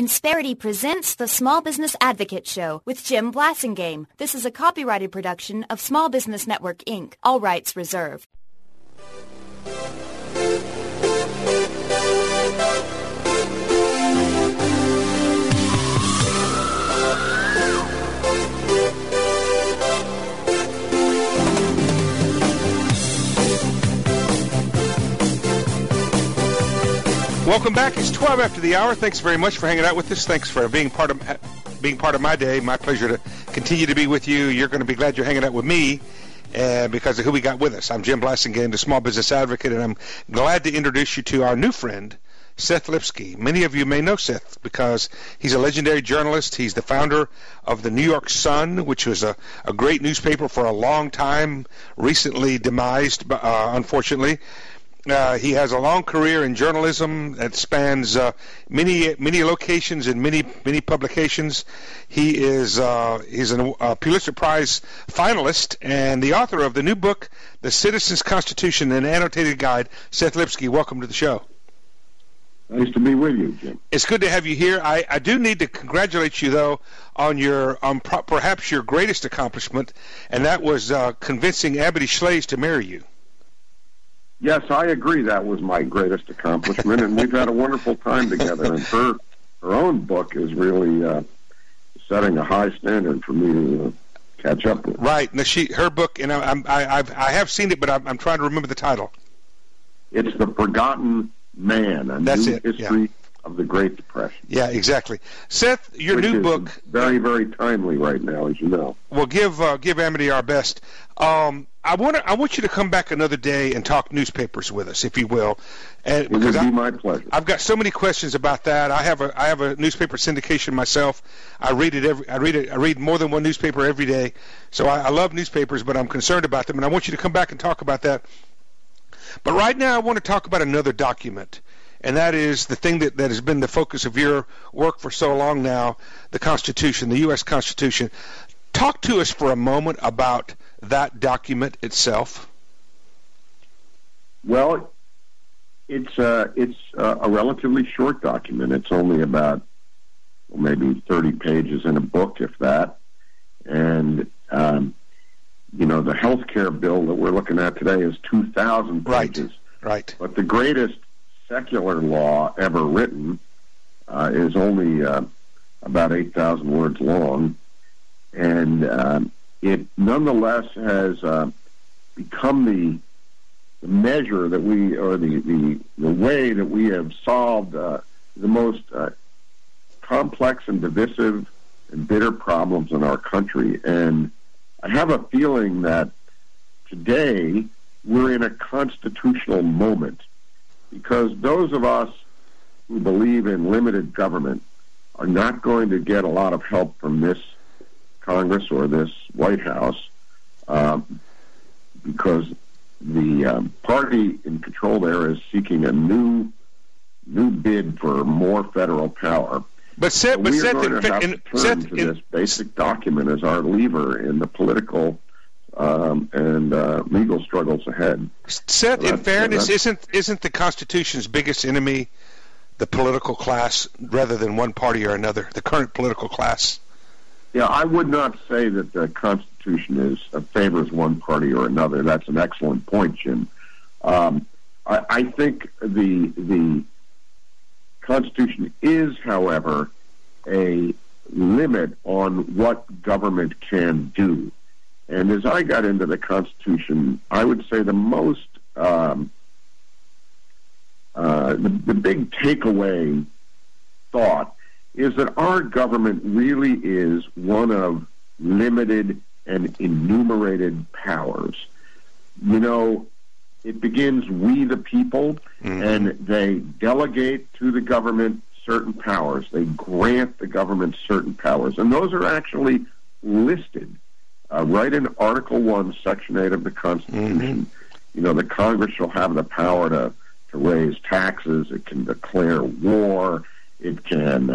Insperity presents the Small Business Advocate Show with Jim Blasingame. This is a copyrighted production of Small Business Network, Inc. All rights reserved. Welcome back. It's 12 after the hour. Thanks very much for hanging out with us. Thanks for being part of my day. My pleasure to continue to be with you. You're going to be glad you're hanging out with me because of who we got with us. I'm Jim Blasingame, the Small Business Advocate, and I'm glad to introduce you to our new friend, Seth Lipsky. Many of you may know Seth because he's a legendary journalist. He's the founder of the New York Sun, which was a great newspaper for a long time, recently demised, unfortunately. He has a long career in journalism that spans many locations and many publications. He is he's a Pulitzer Prize finalist and the author of the new book, The Citizen's Constitution, an Annotated Guide. Seth Lipsky, welcome to the show. Nice to be with you, Jim. It's good to have you here. I do need to congratulate you, though, on perhaps your greatest accomplishment, and that was convincing Abby Schlaze to marry you. Yes, I agree. That was my greatest accomplishment, and we've had a wonderful time together. And her own book is really setting a high standard for me to catch up with. Right. Now, her book, and I have seen it, but I'm trying to remember the title. It's The Forgotten Man: A New History of the Great Depression. Yeah, exactly. Seth, your new book, very, very timely right now, as you know. Well, give Amity our best. I want you to come back another day and talk newspapers with us, if you will. It would be my pleasure. I've got so many questions about that. I have a newspaper syndication myself. I read more than one newspaper every day. So I love newspapers, but I'm concerned about them, and I want you to come back and talk about that. But right now, I want to talk about another document, and that is the thing that has been the focus of your work for so long now, the Constitution, the U.S. Constitution. Talk to us for a moment about that document itself. Well, it's a relatively short document. It's only about maybe 30 pages in a book, if that. And the health care bill that we're looking at today is 2,000 pages. Right. But the greatest secular law ever written is only about 8,000 words long, and it nonetheless has become the measure that we, or the way that we have solved the most complex and divisive and bitter problems in our country. And I have a feeling that today we're in a constitutional moment, because those of us who believe in limited government are not going to get a lot of help from this Congress or this White House, because the party in control there is seeking a new bid for more federal power. But Seth, we are going to have to turn to this basic document as our lever in the political and legal struggles ahead. Seth, in fairness, isn't the Constitution's biggest enemy the political class rather than one party or another, the current political class? Yeah, I would not say that the Constitution favors one party or another. That's an excellent point, Jim. I think the Constitution is, however, a limit on what government can do. And as I got into the Constitution, I would say the most the big takeaway thought is that our government really is one of limited and enumerated powers. It begins we the people, and they delegate to the government certain powers. They grant the government certain powers, and those are actually listed right in Article 1, Section 8 of the Constitution. The Congress shall have the power to raise taxes. It can declare war. It can,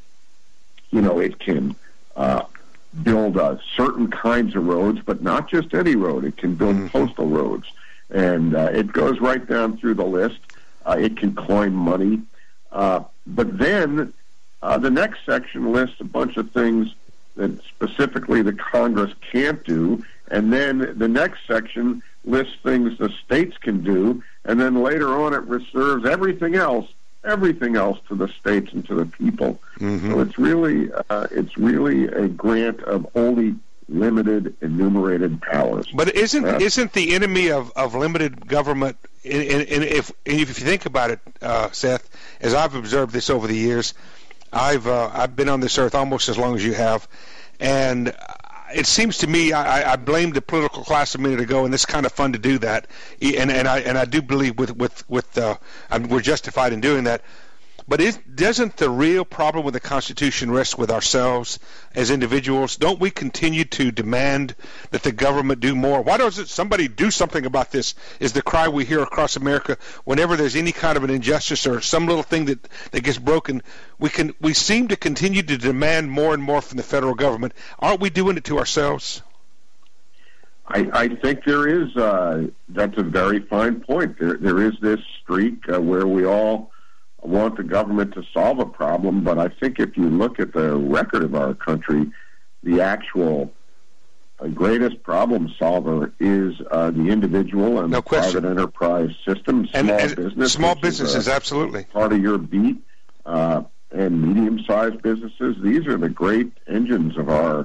build certain kinds of roads, but not just any road. It can build postal roads. And it goes right down through the list. It can coin money. But then The next section lists a bunch of things that specifically the Congress can't do, and then the next section lists things the states can do, and then later on it reserves everything else to the states and to the people. Mm-hmm. So it's really a grant of only limited enumerated powers. But isn't the enemy of limited government? If you think about it, Seth, as I've observed this over the years, I've been on this earth almost as long as you have, and it seems to me I blamed the political class a minute ago, and it's kind of fun to do that, and I do believe we're justified in doing that. But doesn't the real problem with the Constitution rest with ourselves as individuals? Don't we continue to demand that the government do more? Why doesn't somebody do something about this, is the cry we hear across America whenever there's any kind of an injustice or some little thing that gets broken. We seem to continue to demand more and more from the federal government. Aren't we doing it to ourselves? I think there is. That's a very fine point. There is this streak where we all want the government to solve a problem, but I think if you look at the record of our country, the actual greatest problem solver is the individual and the private enterprise system, small businesses, absolutely. Part of your beat, and medium-sized businesses. These are the great engines of our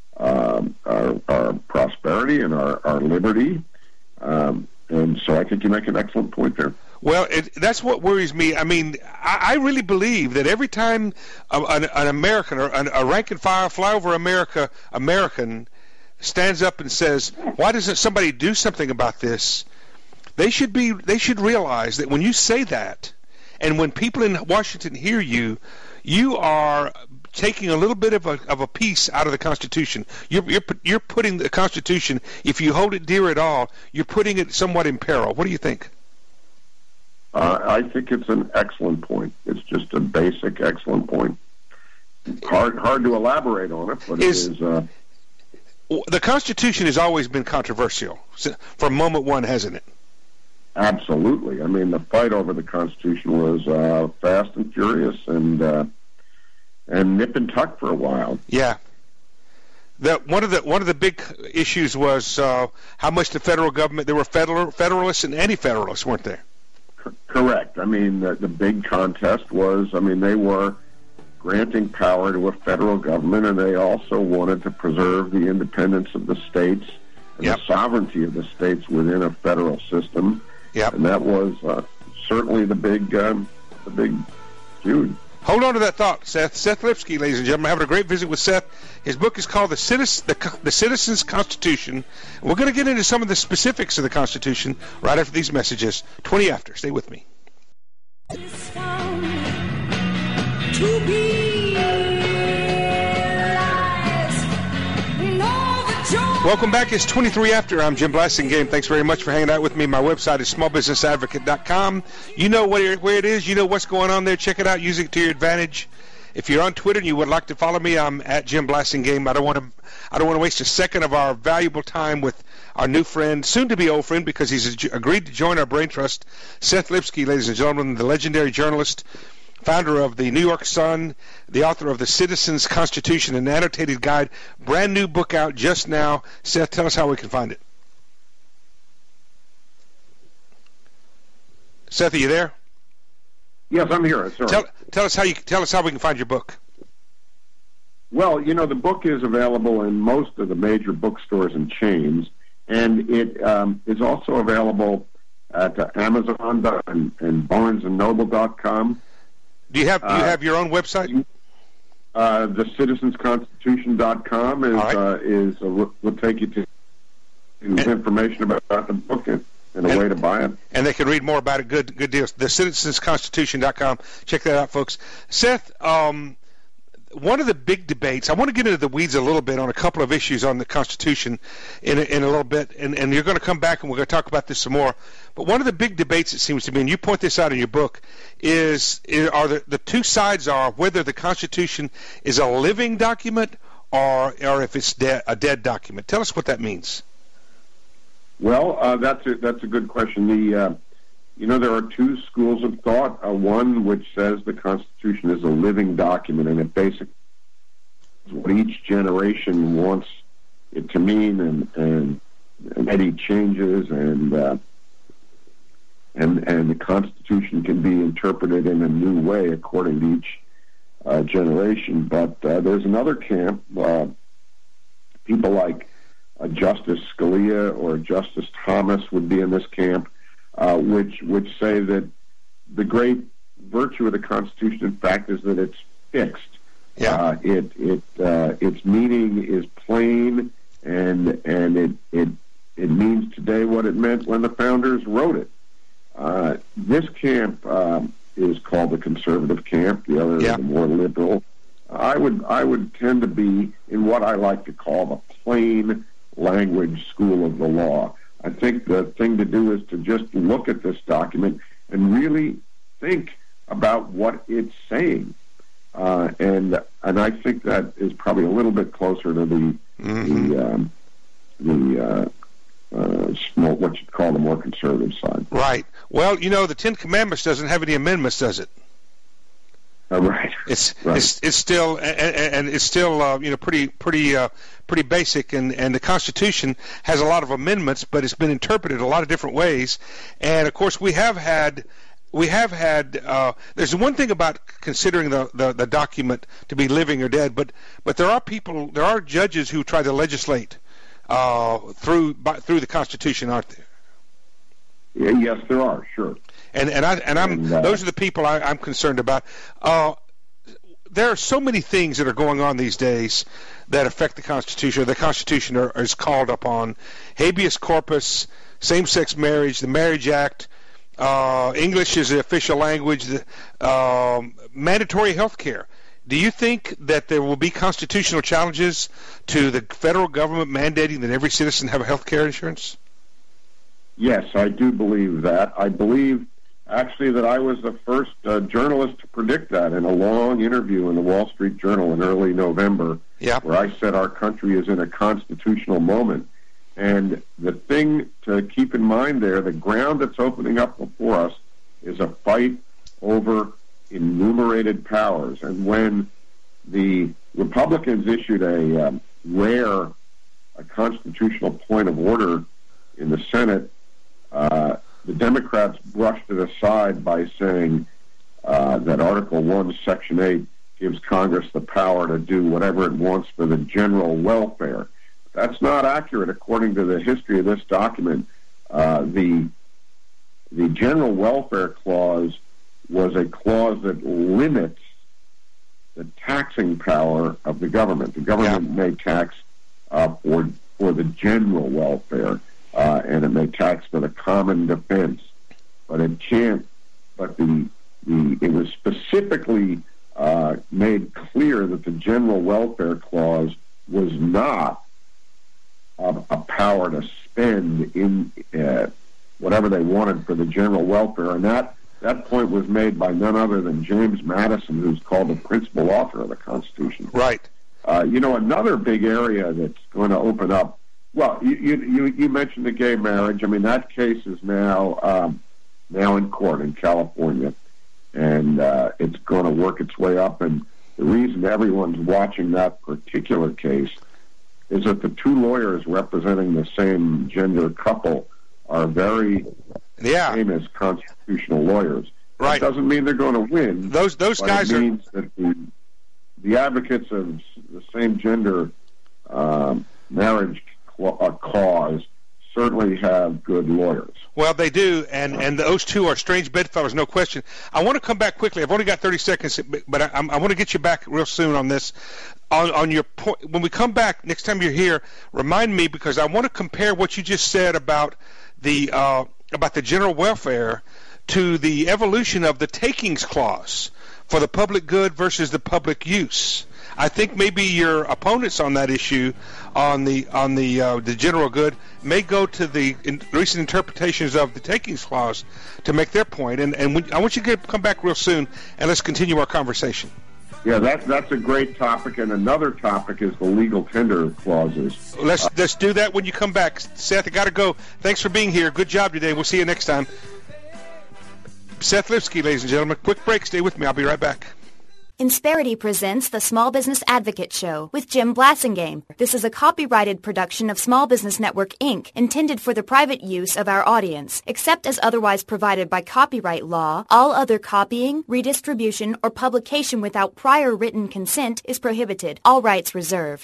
prosperity and our liberty, and so I think you make an excellent point there. Well, that's what worries me. I mean, I really believe that every time an American or a rank-and-file, flyover American stands up and says, "Why doesn't somebody do something about this?" They should realize that when you say that, and when people in Washington hear you, you are taking a little bit of a piece out of the Constitution. You're putting the Constitution, if you hold it dear at all, you're putting it somewhat in peril. What do you think? I think it's an excellent point. It's just a basic, excellent point. Hard to elaborate on it, but it is. The Constitution has always been controversial from moment one, hasn't it? Absolutely. I mean, the fight over the Constitution was fast and furious, and nip and tuck for a while. Yeah. One of the big issues was how much the federal government. There were Federalists and anti-Federalists, weren't there? Correct. I mean, the big contest was, they were granting power to a federal government, and they also wanted to preserve the independence of the states and the sovereignty of the states within a federal system. Yep. And that was certainly the big feud. Hold on to that thought, Seth. Seth Lipsky, ladies and gentlemen. Having a great visit with Seth. His book is called The Citizen's Constitution. We're going to get into some of the specifics of the Constitution right after these messages. 20 after. Stay with me. Welcome back. It's 23 after. I'm Jim Blasingame. Thanks very much for hanging out with me. My website is smallbusinessadvocate.com. You know where it is. You know what's going on there. Check it out. Use it to your advantage. If you're on Twitter and you would like to follow me, I'm at Jim Blasingame. I don't want to waste a second of our valuable time with our new friend, soon to be old friend, because he's agreed to join our brain trust, Seth Lipsky, ladies and gentlemen, the legendary journalist, founder of the New York Sun, the author of The Citizen's Constitution, an annotated guide, brand new book out just now. Seth, tell us how we can find it. Seth, are you there? Yes, I'm here. Sorry. Tell us how we can find your book. Well, the book is available in most of the major bookstores and chains, and it is also available at Amazon and BarnesandNoble.com. Do you have your own website? TheCitizensConstitution.com will take you to information about the book and a way to buy it. And they can read more about it. Good deals. TheCitizensConstitution.com. Check that out, folks. Seth, one of the big debates, I want to get into the weeds a little bit on a couple of issues on the Constitution in a little bit, and you're going to come back and we're going to talk about this some more. But one of the big debates, it seems to me, and you point this out in your book, is the two sides are whether the Constitution is a living document or if it's a dead document. Tell us what that means. Well, that's a good question. there are two schools of thought. One which says the Constitution is a living document, and it basically is what each generation wants it to mean, and any changes, and the Constitution can be interpreted in a new way according to each generation. But there's another camp, people like Justice Scalia or Justice Thomas would be in this camp, which say that the great virtue of the Constitution, in fact, is that it's fixed. Yeah. Its meaning is plain, and it means today what it meant when the founders wrote it. This camp is called the conservative camp. The other is the more liberal. I would tend to be in what I like to call the plain language school of the law. I think the thing to do is to just look at this document and really think about what it's saying. And I think that is probably a little bit closer to the what you'd call the more conservative side. Right. Well, the Ten Commandments doesn't have any amendments, does it? Right. It's still and it's still pretty basic, and the Constitution has a lot of amendments, but it's been interpreted a lot of different ways. And of course, we have had. There's one thing about considering the document to be living or dead, but there are judges who try to legislate through the Constitution, aren't there? Yes, there are. Sure. And those are the people I'm concerned about. There are so many things that are going on these days that affect the Constitution. The Constitution is called upon: habeas corpus, same-sex marriage, the Marriage Act. English is the official language, mandatory health care. Do you think that there will be constitutional challenges to the federal government mandating that every citizen have health care insurance? Yes, I do believe that. I believe, actually, that I was the first journalist to predict that in a long interview in the Wall Street Journal in early November, where I said our country is in a constitutional moment. And the thing to keep in mind there, the ground that's opening up before us is a fight over enumerated powers. And when the Republicans issued a constitutional point of order in the Senate, the Democrats brushed it aside by saying that Article 1, Section 8 gives Congress the power to do whatever it wants for the general welfare. That's not accurate according to the history of this document. The General Welfare Clause was a clause that limits the taxing power of the government. The government may tax for the general welfare, and it may tax for the common defense, but it can't. But it was specifically made clear that the General Welfare Clause was not a power to spend in whatever they wanted for the general welfare, and that point was made by none other than James Madison, who's called the principal author of the Constitution. Right. Another big area that's going to open up. Well, you mentioned the gay marriage. I mean, that case is now in court in California, and it's going to work its way up. And the reason everyone's watching that particular case is that the two lawyers representing the same gender couple are very famous constitutional lawyers. Right. That doesn't mean they're going to win. Those guys it means that the advocates of the same gender marriage cause certainly have good lawyers. Well, they do, and those two are strange bedfellows, no question. I want to come back quickly. I've only got 30 seconds, but I want to get you back real soon on this. On your point, when we come back next time you're here, remind me, because I want to compare what you just said about the general welfare to the evolution of the takings clause for the public good versus the public use. I think maybe your opponents on that issue, on the general good, may go to the recent interpretations of the takings clause to make their point. And I want you to come back real soon, and let's continue our conversation. Yeah, that's a great topic, and another topic is the legal tender clauses. Let's do that when you come back. Seth, I got to go. Thanks for being here. Good job today. We'll see you next time. Seth Lipsky, ladies and gentlemen. Quick break. Stay with me. I'll be right back. Insperity presents the Small Business Advocate Show with Jim Blasingame. This is a copyrighted production of Small Business Network, Inc., intended for the private use of our audience. Except as otherwise provided by copyright law, all other copying, redistribution, or publication without prior written consent is prohibited. All rights reserved.